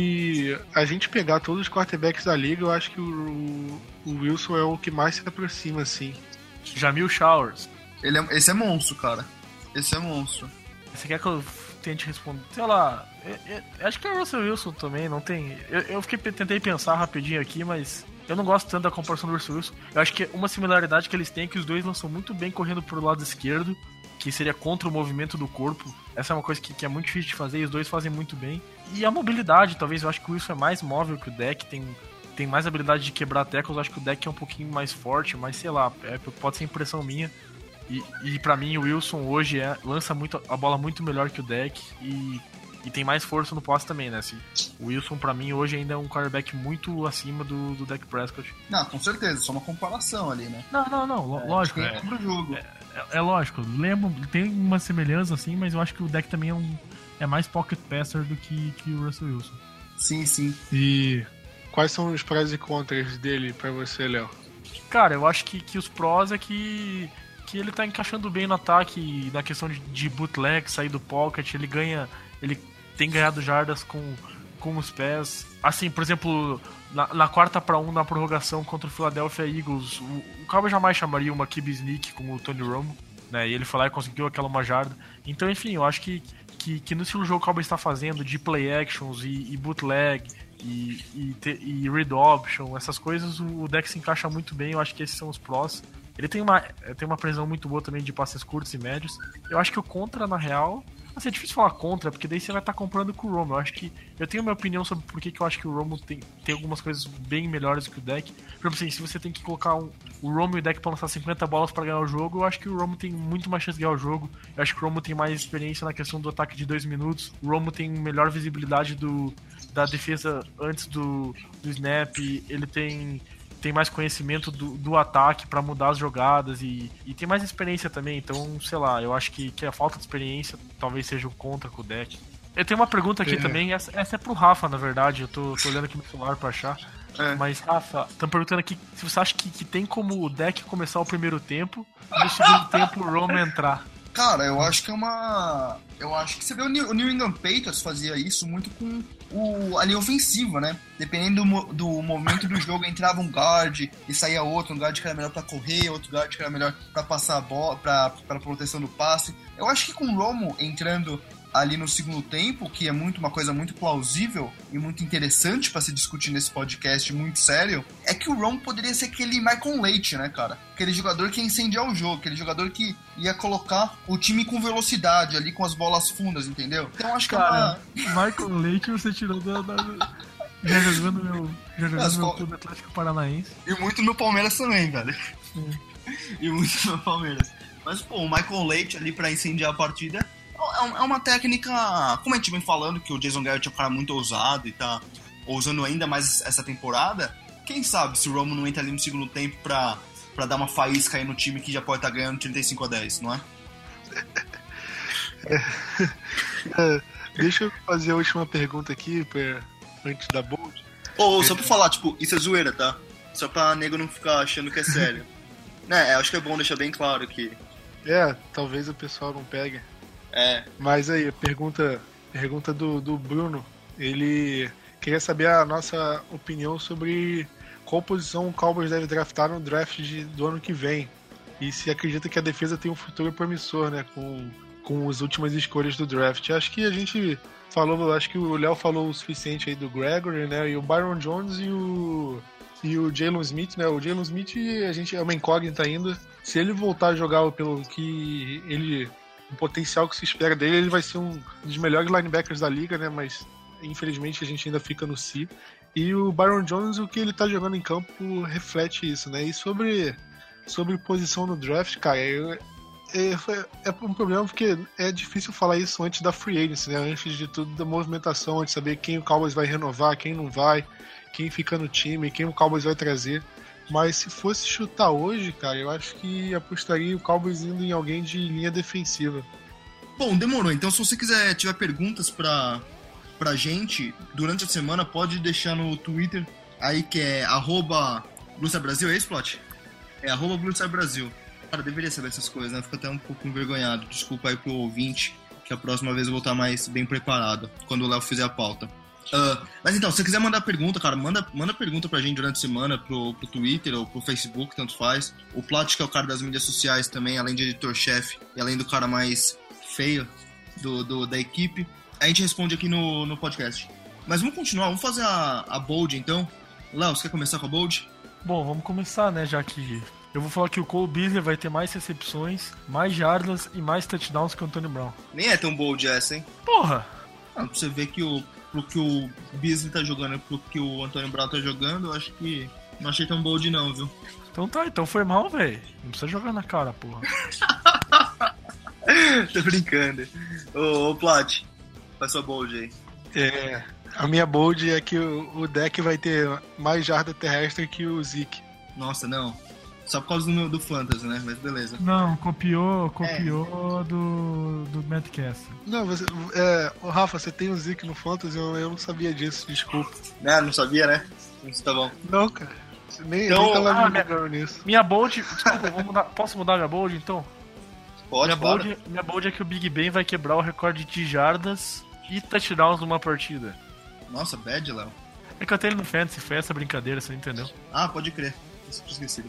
se a gente pegar todos os quarterbacks da liga, eu acho que o, o Wilson é o que mais se aproxima, assim. Jamil Showers. Ele é, esse é monstro, cara. Esse é monstro. Você quer que eu tente responder? Sei lá, eu, eu, acho que é o Russell Wilson também, não tem... Eu, eu fiquei, tentei pensar rapidinho aqui, mas eu não gosto tanto da comparação do Russell Wilson. Eu acho que uma similaridade que eles têm é que os dois lançam muito bem correndo pro lado esquerdo, que seria contra o movimento do corpo. Essa é uma coisa que, que é muito difícil de fazer e os dois fazem muito bem. E a mobilidade, talvez, eu acho que o Wilson é mais móvel que o Dak, tem, tem mais habilidade de quebrar tackles, eu acho que o Dak é um pouquinho mais forte, mas sei lá, é, pode ser impressão minha. E, e pra mim o Wilson hoje é, lança muito, a bola muito melhor que o Dak e, e tem mais força no passe também, né? Assim, o Wilson pra mim hoje ainda é um quarterback muito acima do, do Dak Prescott. Não, com certeza, só uma comparação ali, né? Não, não, não, é, lógico. É, é, jogo. É, é, é lógico, lembro, tem uma semelhança assim, mas eu acho que o Dak também é, um, é mais pocket passer do que, que o Russell Wilson. Sim, sim. E quais são os prós e contras dele pra você, Léo? Cara, eu acho que, que os prós é que que ele tá encaixando bem no ataque, na questão de, de bootleg, sair do pocket, ele ganha, ele tem ganhado jardas com, com os pés. Assim, por exemplo, na, na quarta para um na prorrogação contra o Philadelphia Eagles, o, o Cowboys jamais chamaria uma Q B sneak como o Tony Romo, né? E ele foi lá e conseguiu aquela uma jarda. Então, enfim, eu acho que, que, que no estilo jogo que o Cowboys está fazendo, de play actions e, e bootleg e, e, te, e read option, essas coisas, o, o deck se encaixa muito bem, eu acho que esses são os prós. Ele tem uma, tem uma precisão muito boa também de passes curtos e médios. Eu acho que o contra, na real... Assim, é difícil falar contra, porque daí você vai estar comprando com o Romo. Eu acho que... Eu tenho minha opinião sobre por que eu acho que o Romo tem, tem algumas coisas bem melhores do que o deck. Por exemplo, assim, se você tem que colocar um, o Romo e o deck pra lançar cinquenta bolas pra ganhar o jogo, eu acho que o Romo tem muito mais chance de ganhar o jogo. Eu acho que o Romo tem mais experiência na questão do ataque de dois minutos. O Romo tem melhor visibilidade do, da defesa antes do, do snap. Ele tem... tem mais conhecimento do, do ataque pra mudar as jogadas e, e tem mais experiência também, então, sei lá, eu acho que, que a falta de experiência talvez seja um contra com o deck. Eu tenho uma pergunta aqui é. também, essa, essa é pro Rafa, na verdade, eu tô, tô olhando aqui no celular pra achar, é. mas, Rafa, estão perguntando aqui se você acha que, que tem como o deck começar o primeiro tempo e no segundo tempo o Romo entrar. Cara, eu acho que é uma... Eu acho que você vê o New, o New England Patriots fazia isso muito com o, a linha ofensiva, né? Dependendo do, do movimento do jogo, entrava um guard e saía outro, um guard que era melhor pra correr, outro guard que era melhor pra passar a bola, pra, pra proteção do passe. Eu acho que com o Romo entrando ali no segundo tempo, que é muito uma coisa muito plausível e muito interessante pra se discutir nesse podcast muito sério, é que o Romo poderia ser aquele Michael Leite, né, cara? Aquele jogador que ia incendiar o jogo, aquele jogador que ia colocar o time com velocidade ali, com as bolas fundas, entendeu? Então acho que cara, é uma... Michael Leite você tirou da... da... Já jogando no meu, já jogando no meu clube Atlético Paranaense. E muito no Palmeiras também, velho. Sim. E muito no Palmeiras. Mas, pô, o Michael Leite ali pra incendiar a partida... É uma técnica, como a gente vem falando, que o Jason Garrett é um cara muito ousado e tá ousando ainda mais essa temporada. Quem sabe se o Romo não entra ali no segundo tempo pra, pra dar uma faísca aí no time que já pode estar tá ganhando trinta e cinco a dez, não é? é, deixa eu fazer a última pergunta aqui pra, antes da Bold. Ô, oh, só pra falar, tipo, isso é zoeira, tá? Só pra nego não ficar achando que é sério. Né, acho que é bom deixar bem claro que... É, talvez o pessoal não pegue. É. Mas aí, pergunta, pergunta do, do Bruno. Ele queria saber a nossa opinião sobre qual posição o Cowboys deve draftar no draft de, do ano que vem. E se acredita que a defesa tem um futuro promissor, né? Com, com as últimas escolhas do draft. Acho que a gente falou, acho que o Léo falou o suficiente aí do Gregory, né? E o Byron Jones e o, e o Jalen Smith, né? O Jalen Smith, a gente é uma incógnita ainda. Se ele voltar a jogar pelo que ele... o potencial que se espera dele, ele vai ser um dos melhores linebackers da liga, né? Mas infelizmente a gente ainda fica no si. E o Byron Jones, o que ele tá jogando em campo reflete isso, né? E sobre, sobre posição no draft, cara, é, é, é um problema porque é difícil falar isso antes da free agency, né? Antes de tudo, da movimentação, antes de saber quem o Cowboys vai renovar, quem não vai, quem fica no time, quem o Cowboys vai trazer. Mas se fosse chutar hoje, cara, eu acho que apostaria o Cowboys indo em alguém de linha defensiva. Bom, demorou. Então, se você quiser tiver perguntas pra, pra gente durante a semana, pode deixar no Twitter aí, que é arroba BlueStarBrasil, é isso, Plot? É arroba BlueStarBrasil. Cara, deveria saber essas coisas, né? Fico até um pouco envergonhado. Desculpa aí pro ouvinte, que a próxima vez eu vou estar mais bem preparado, quando o Léo fizer a pauta. Uh, mas então, se você quiser mandar pergunta, cara, manda, manda pergunta pra gente durante a semana, pro, pro Twitter ou pro Facebook, tanto faz. O Plat, que é o cara das mídias sociais também, além de editor-chefe e além do cara mais feio do, do, da equipe, a gente responde aqui no, no podcast. Mas vamos continuar, vamos fazer a, a bold então. Léo, você quer começar com a bold? Bom, vamos começar, né, já que eu vou falar que o Cole Beasley vai ter mais recepções, mais jardas e mais touchdowns que o Antonio Brown. Nem é tão bold essa, hein? Porra! Ah, pra você ver que o, pro que o Beasley tá jogando e pro que o Antonio Brown tá jogando, eu acho que não achei tão bold não, viu? Então tá, então foi mal, velho. Não precisa jogar na cara, porra. Tô brincando. Ô, ô Plat, faz sua bold aí. É, a minha bold é que o, o deck vai ter mais jarda terrestre que o Zeke. Nossa, não. Só por causa do, meu, do Fantasy, né? Mas beleza. Não, copiou, copiou é. do, do Matt Castle. Não, você, é, ô Rafa, você tem o Zeke no Fantasy? Eu, eu não sabia disso, desculpa. Ah, não sabia, né? Isso tá bom. Não, cara. Nem, então, nem tava ah, me minha, nisso. Minha bold, desculpa, vou mudar, posso mudar minha bold então? Pode, minha bold, minha bold é que o Big Ben vai quebrar o recorde de jardas e touchdowns numa partida. Nossa, bad, Léo. É que eu tenho ele no Fantasy, foi essa brincadeira, você entendeu? Ah, pode crer. Isso que eu esqueci.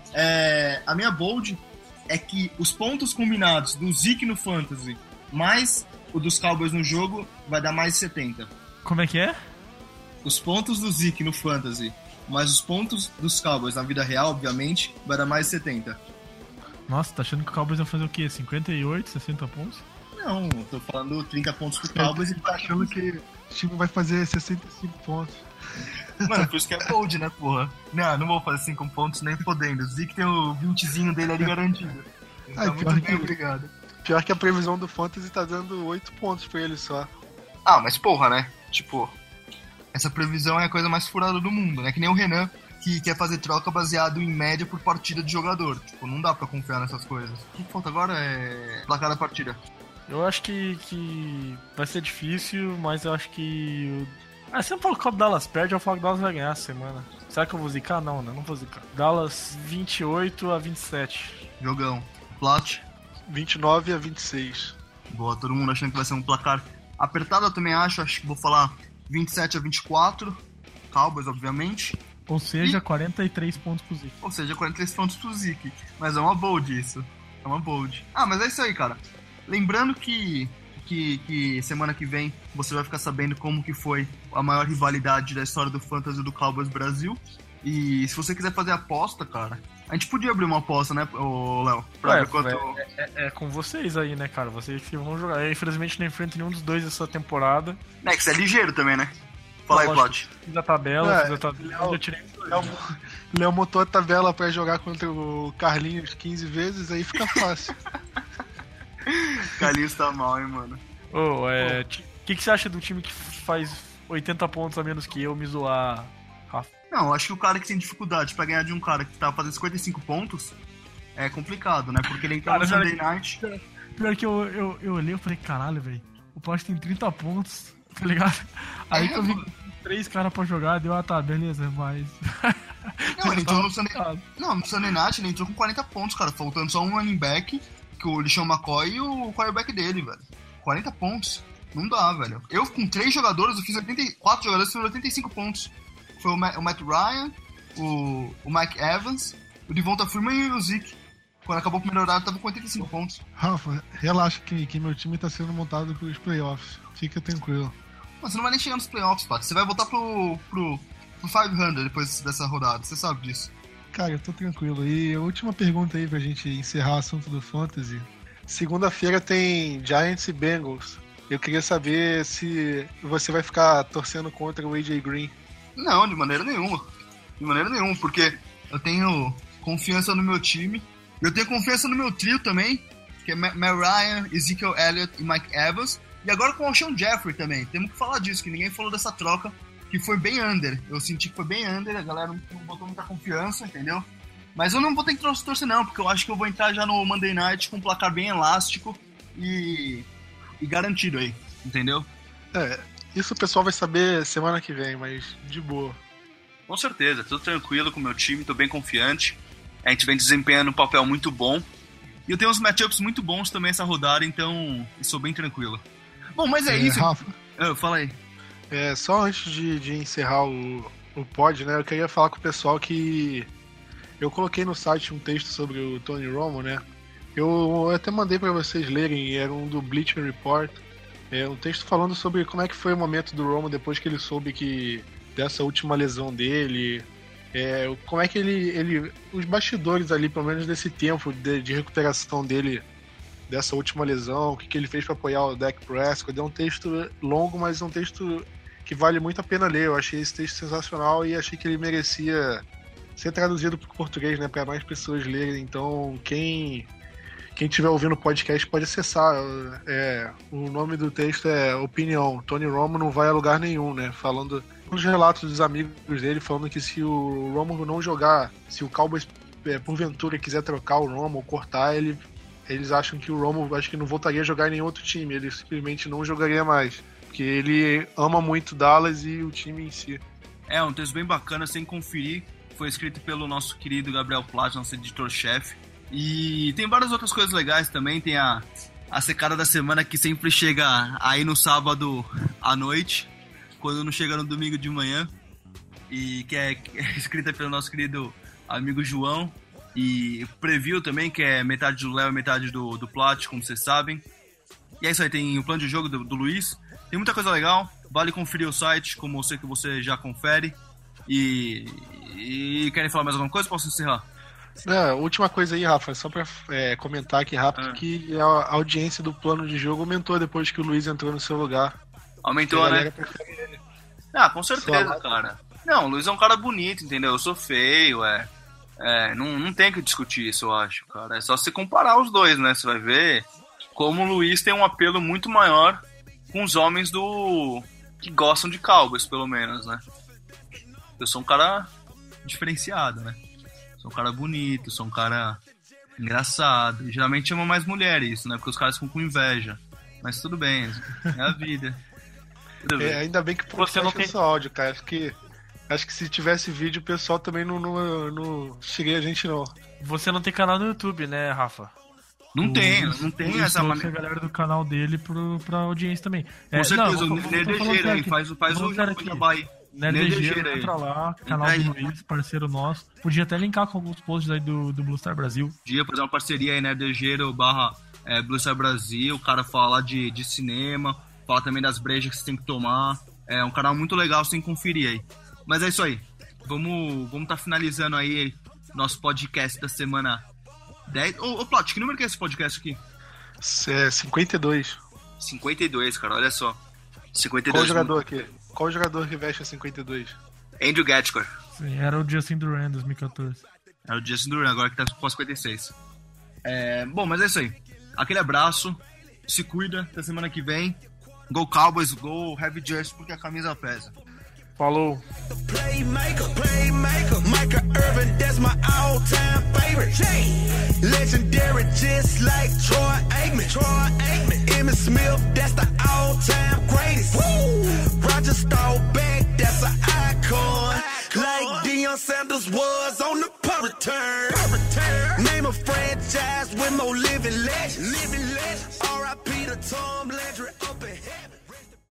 É, a minha bold é que os pontos combinados do Zeke no Fantasy mais o dos Cowboys no jogo vai dar mais de setenta. Como é que é? Os pontos do Zeke no Fantasy mais os pontos dos Cowboys na vida real, obviamente, vai dar mais de setenta. Nossa, tá achando que o Cowboys vai fazer o quê? cinquenta e oito, sessenta pontos? Não, tô falando trinta pontos pro Cowboys e tá achando que o time vai fazer sessenta e cinco pontos. Mano, por isso que é bold, né, porra? Não, não vou fazer cinco pontos nem podendo. O Zeke tem o vintezinho dele ali garantido. Então, Ai, muito pior bem, que, obrigado. Pior que a previsão do Fantasy tá dando oito pontos pra ele só. Ah, mas porra, né? Tipo, essa previsão é a coisa mais furada do mundo, né? Que nem o Renan, que quer fazer troca baseado em média por partida de jogador. Tipo, não dá pra confiar nessas coisas. O que falta agora é placar da partida. Eu acho que, que vai ser difícil, mas eu acho que... Ah, se eu falar que o Dallas perde, eu falo que o Dallas vai ganhar essa semana. Será que eu vou zicar? Não, né? Não vou zicar. Dallas vinte e oito a vinte e sete. Jogão. Plat. vinte e nove a vinte e seis. Boa, todo mundo achando que vai ser um placar apertado, eu também acho. Acho que vou falar vinte e sete a vinte e quatro. Cowboys, obviamente. Ou seja, e... quarenta e três pontos pro Zeke. Ou seja, quarenta e três pontos pro Zeke. Mas é uma bold isso. É uma bold. Ah, mas é isso aí, cara. Lembrando que... Que, que semana que vem você vai ficar sabendo como que foi a maior rivalidade da história do Fantasy do Cowboys Brasil. E se você quiser fazer aposta, cara, a gente podia abrir uma aposta, né, Léo? Pra Ué, ver quanto... é, é, é com vocês aí, né, cara? Vocês que vão jogar. Eu, infelizmente, não enfrento nenhum dos dois essa temporada. É que você é ligeiro também, né? Fala aí, Plat. Fiz a tabela, é, fiz a tabela. Léo, eu tirei Léo, Léo montou a tabela pra jogar contra o Carlinhos quinze vezes, aí fica fácil. Carlinhos tá mal, hein, mano. Ô, oh, é... O que, que você acha do time que faz oitenta pontos a menos que eu me zoar, Rafa? Não, eu acho que o cara que tem dificuldade pra ganhar de um cara que tá fazendo cinquenta e cinco pontos é complicado, né? Porque ele entrou no Sunday Night... Pior que eu, eu, eu olhei e falei, caralho, velho, o Plat tem trinta pontos, tá ligado? Aí é, eu vi três caras pra jogar, deu, ah tá, beleza, mas... Não, ele entrou no Sunday... Não, no Sunday Night ele entrou com quarenta pontos, cara, faltando só um running back, que o LeSean McCoy e o quarterback dele, velho. quarenta pontos. Não dá, velho. Eu, com três jogadores, eu fiz oitenta e quatro jogadores, fiz oitenta e cinco pontos. Foi o Matt, o Matt Ryan, o, o Mike Evans, o Devonta Freeman e o Zeke. Quando acabou o primeiro horário, tava com oitenta e cinco pontos. Rafa, relaxa que, que meu time tá sendo montado pros playoffs. Fica tranquilo. Mas você não vai nem chegar nos playoffs, Pat. Você vai voltar pro, pro, pro quinhentos depois dessa rodada. Você sabe disso. Cara, eu tô tranquilo. E a última pergunta aí pra gente encerrar o assunto do Fantasy. Segunda-feira tem Giants e Bengals. Eu queria saber se você vai ficar torcendo contra o A J Green. Não, de maneira nenhuma. De maneira nenhuma, porque eu tenho confiança no meu time. Eu tenho confiança no meu trio também, que é Matt Ryan, Ezekiel Elliott e Mike Evans. E agora com o Alshon Jeffrey também. Temos que falar disso, que ninguém falou dessa troca, que foi bem under. Eu senti que foi bem under, a galera não botou muita confiança, entendeu? Mas eu não vou ter que torcer não, porque eu acho que eu vou entrar já no Monday Night com um placar bem elástico e, e garantido aí, entendeu? É, isso o pessoal vai saber semana que vem, mas de boa. Com certeza, tudo tranquilo com o meu time, tô bem confiante. A gente vem desempenhando um papel muito bom. E eu tenho uns matchups muito bons também essa rodada, então eu sou bem tranquilo. Bom, mas é, é isso. Rafa, ah, fala aí. É, só antes de, de encerrar o, o pod, né, eu queria falar com o pessoal que eu coloquei no site um texto sobre o Tony Romo, né? Eu até mandei para vocês lerem, era um do Bleacher Report. É um texto falando sobre como é que foi o momento do Romo depois que ele soube que dessa última lesão dele. É, como é que ele, ele. Os bastidores ali, pelo menos desse tempo de, de recuperação dele, dessa última lesão, o que, que ele fez para apoiar o Dak Prescott. É um texto longo, mas é um texto que vale muito a pena ler. Eu achei esse texto sensacional e achei que ele merecia ser traduzido para o português, né, para mais pessoas lerem. Então, quem. Quem estiver ouvindo o podcast pode acessar. É, o nome do texto é Opinião. Tony Romo não vai a lugar nenhum, né? Falando nos relatos dos amigos dele, falando que se o Romo não jogar, se o Cowboys é, porventura quiser trocar o Romo ou cortar, ele, eles acham que o Romo acho que não voltaria a jogar em nenhum outro time. Ele simplesmente não jogaria mais. Porque ele ama muito Dallas e o time em si. É, um texto bem bacana, sem conferir. Foi escrito pelo nosso querido Gabriel Plata, nosso editor-chefe. E tem várias outras coisas legais também. Tem a, a secada da semana que sempre chega aí no sábado à noite, quando não chega no domingo de manhã. E que é, que é escrita pelo nosso querido amigo João. E preview também, que é metade do Léo e metade do, do Plat, como vocês sabem. E é isso aí, tem o plano de jogo do, do Luiz. Tem muita coisa legal, vale conferir o site, como eu sei que você já confere. E, e querem falar mais alguma coisa? Posso encerrar? É, última coisa aí, Rafa, só pra é, comentar aqui rápido ah. que a audiência do plano de jogo aumentou depois que o Luiz entrou no seu lugar. Aumentou, né? Ah, com certeza, cara. Não, o Luiz é um cara bonito, entendeu? Eu sou feio, é. É, não, não tem que discutir isso, eu acho, cara. É só se comparar os dois, né? Você vai ver como o Luiz tem um apelo muito maior com os homens do que gostam de Cowboys, pelo menos, né? Eu sou um cara diferenciado, né? Sou um cara bonito, sou um cara engraçado. E geralmente chama mais mulher isso, né? Porque os caras ficam com inveja. Mas tudo bem, é a vida. Tudo é, ainda bem que você não tem só áudio, cara. Acho que, acho que se tivesse vídeo, o pessoal também não, não, não cheguei a gente, não. Você não tem canal no YouTube, né, Rafa? Não o, tem, não tem essa maneira. A galera do canal dele pro, pra audiência também. Com é, certeza, não, o Nerdegeira aí, faz, faz o jabá aí. Nerdegeira, entra lá, canal aí. do Luiz, parceiro nosso. Podia até linkar com alguns posts aí do, do Blue Star Brasil. Podia fazer uma parceria aí, Nerdegeira barra é, Blue Star Brasil. O cara fala de, de cinema, fala também das brejas que você tem que tomar. É um canal muito legal, você tem que conferir aí. Mas é isso aí. Vamos vamos tá finalizando aí nosso podcast da semana dez. Ô, ô Plat, que número que é esse podcast aqui? É cinquenta e dois. cinquenta e dois, cara, olha só. cinquenta e dois. Qual jogador aqui? Qual jogador que veste a cinquenta e dois? Andrew Gatchker. Sim, era o Justin Duran, dois mil e catorze. Era o Justin Duran, agora que tá com a cinquenta e seis. É, bom, mas é isso aí. Aquele abraço. Se cuida. Até semana que vem. Go Cowboys, go Heavy Jersey, porque a camisa pesa. Falou. Playmaker, playmaker, Micah Irvin, that's my all-time favorite. Legendary, just like Troy Aikman. Troy Aikman, Emmitt Smith, that's the all-time greatest. Woo! Roger Staubach, that's an icon. Like Deion Sanders was on the punt return. Name a franchise with more living legends. Living legends. R I P to Tom Landry up in heaven.